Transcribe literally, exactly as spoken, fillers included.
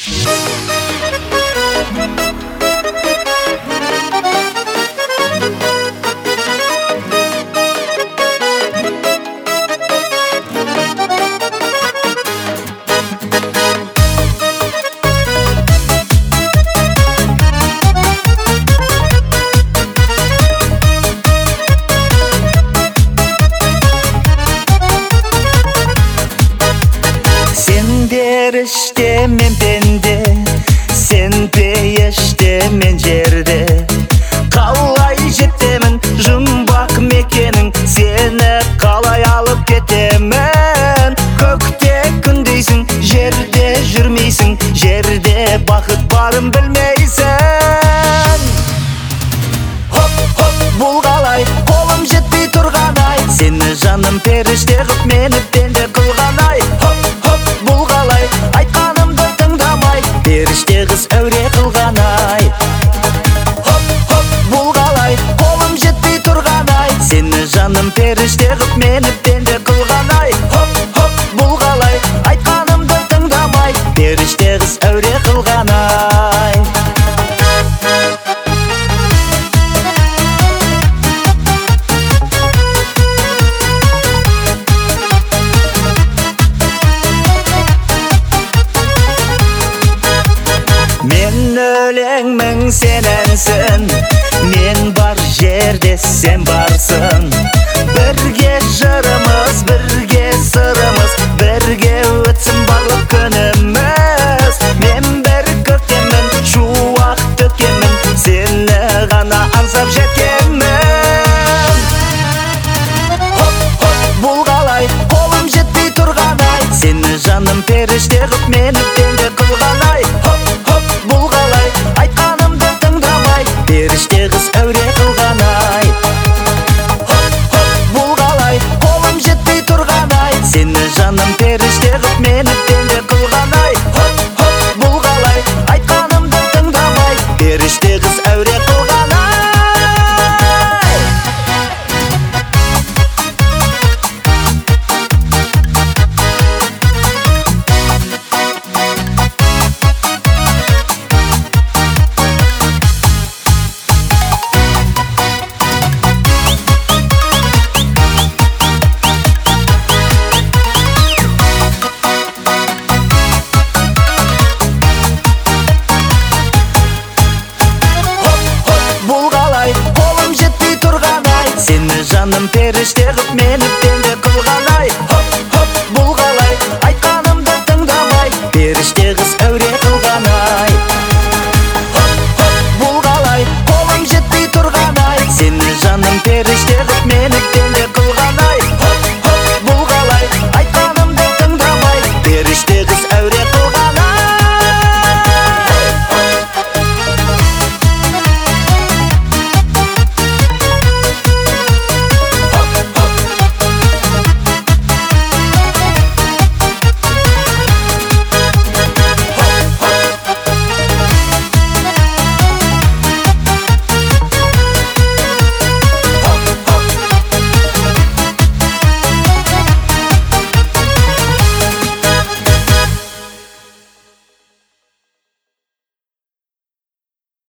Періште мен пенде, сен пейіште мен жерде. Қалай жетемін жұмбақ мекенің, сені қалай алып кетемін. Көкте күндейсің, жерде жүрмейсің, жерде бақыт барын білмейсің. Хоп, хоп, бұл қалай, қолым жетпей тұрған ай, сені жаным періште қып мені пенде қылған ай. Хоп, хоп, бұл қалай, айтқанымды тыңдамай, періште қыз әуре қылған ай. Хоп, хоп, бұл қалай, қолым жетпей тұрған ай, сені жаным періште қып мені пенде қылған ай. Хоп, хоп, бұл қалай, айтқанымды тыңдамай, періште қыз әуре қылған ай. Мен өлеңмін, сен әнсің, мен бар жерде сен барсың. Бірге жырым